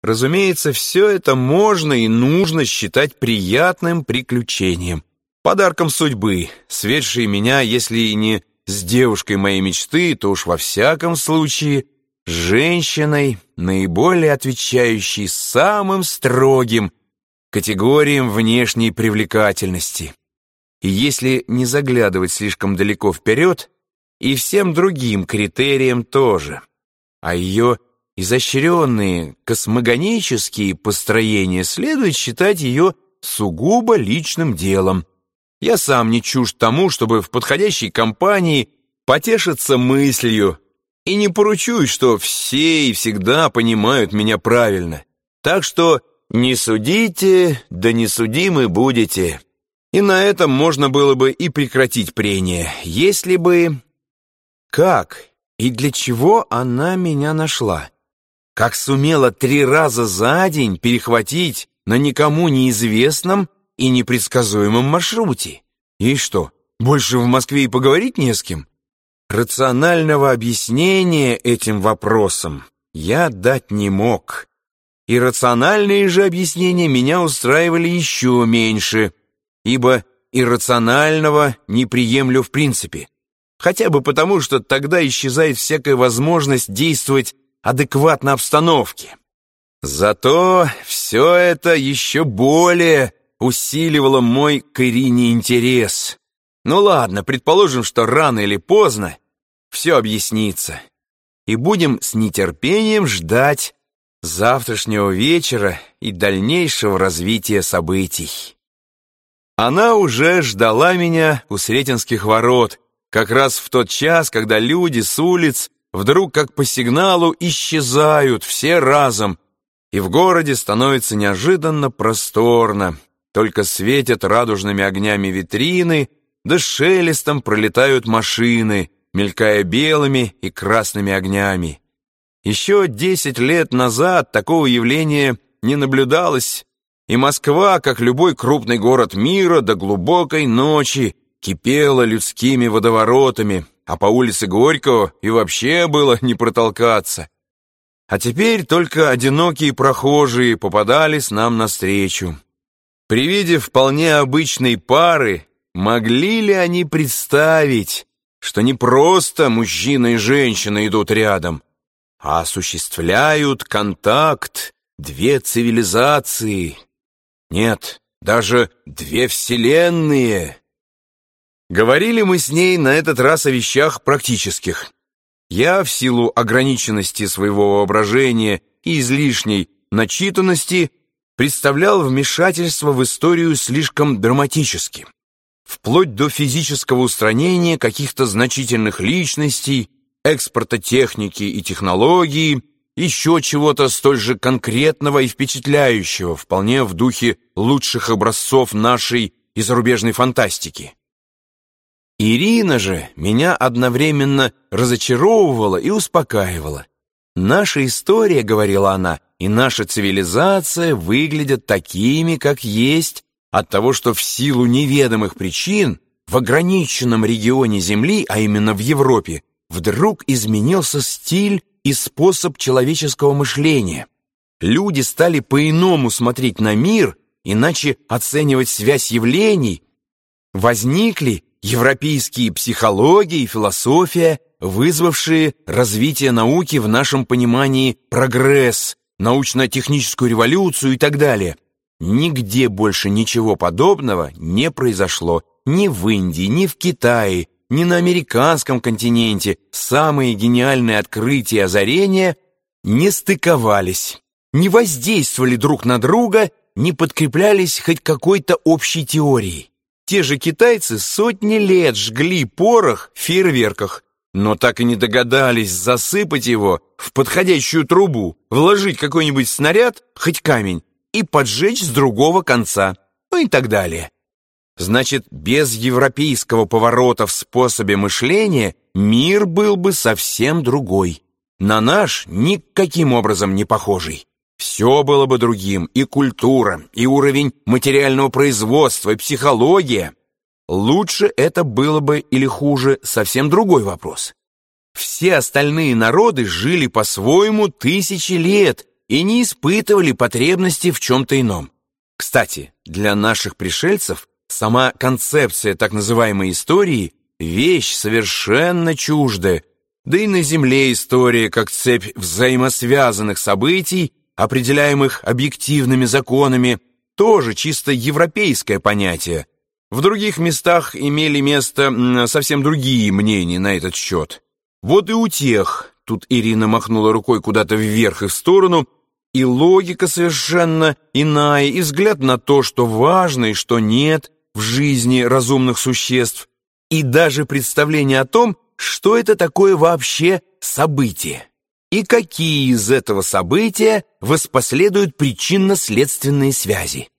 Разумеется, все это можно и нужно считать приятным приключением, подарком судьбы, сведшей меня, если и не с девушкой моей мечты, то уж во всяком случае женщиной, наиболее отвечающей самым строгим категориям внешней привлекательности. И если не заглядывать слишком далеко вперед, и всем другим критериям тоже, а ее изощренные космогонические построения следует считать ее сугубо личным делом. Я сам не чужд тому, чтобы в подходящей компании потешиться мыслью, и не поручусь, что все и всегда понимают меня правильно. Так что не судите, да не судимы будете. И на этом можно было бы и прекратить прение, если бы... Как и для чего она меня нашла? Как сумела 3 раза за день перехватить на никому неизвестном и непредсказуемом маршруте? И что, больше в Москве и поговорить не с кем? Рационального объяснения этим вопросам я дать не мог. И рациональные же объяснения меня устраивали еще меньше, ибо иррационального не приемлю в принципе. Хотя бы потому, что тогда исчезает всякая возможность действовать адекватно обстановке. Зато все это еще более усиливало мой к Ирине интерес. Ну ладно, предположим, что рано или поздно все объяснится. И будем с нетерпением ждать завтрашнего вечера и дальнейшего развития событий. Она уже ждала меня у Сретенских ворот, как раз в тот час, когда люди с улиц вдруг как по сигналу исчезают все разом, и в городе становится неожиданно просторно, только светят радужными огнями витрины, да шелестом пролетают машины, мелькая белыми и красными огнями. Еще 10 лет назад такого явления не наблюдалось, и Москва, как любой крупный город мира, до глубокой ночи кипела людскими водоворотами, а по улице Горького и вообще было не протолкаться. А теперь только одинокие прохожие попадались нам навстречу. При виде вполне обычной пары могли ли они представить, что не просто мужчина и женщина идут рядом, а осуществляют контакт 2 цивилизации? Нет, даже 2 вселенные. Говорили мы с ней на этот раз о вещах практических. Я, в силу ограниченности своего воображения и излишней начитанности, представлял вмешательство в историю слишком драматически, вплоть до физического устранения каких-то значительных личностей, экспорта техники и технологий, еще чего-то столь же конкретного и впечатляющего, вполне в духе лучших образцов нашей и зарубежной фантастики. Ирина же меня одновременно разочаровывала и успокаивала. «Наша история, — говорила она, — и наша цивилизация выглядят такими, как есть, от того, что в силу неведомых причин в ограниченном регионе Земли, а именно в Европе, вдруг изменился стиль и способ человеческого мышления. Люди стали по-иному смотреть на мир, иначе оценивать связь явлений. Возникли европейские психология и философия, вызвавшие развитие науки в нашем понимании прогресс, научно-техническую революцию и так далее. Нигде больше ничего подобного не произошло ни в Индии, ни в Китае, ни на американском континенте. Самые гениальные открытия и озарения не стыковались, не воздействовали друг на друга, не подкреплялись хоть какой-то общей теорией. Те же китайцы сотни лет жгли порох в фейерверках, но так и не догадались засыпать его в подходящую трубу, вложить какой-нибудь снаряд, хоть камень, и поджечь с другого конца, ну и так далее. Значит, без европейского поворота в способе мышления мир был бы совсем другой, на наш никаким образом не похожий. Все было бы другим, и культура, и уровень материального производства, и психология. Лучше это было бы или хуже — совсем другой вопрос. Все остальные народы жили по-своему 1000 лет, и не испытывали потребности в чем-то ином. Кстати, для наших пришельцев сама концепция так называемой истории – вещь совершенно чуждая, да и на Земле история, как цепь взаимосвязанных событий, определяемых объективными законами, тоже чисто европейское понятие. В других местах имели место совсем другие мнения на этот счет. Вот и у тех, тут Ирина махнула рукой куда-то вверх и в сторону, и логика совершенно иная, и взгляд на то, что важно и что нет в жизни разумных существ, и даже представление о том, что это такое вообще событие, и какие из этого события воспоследуют причинно-следственные связи.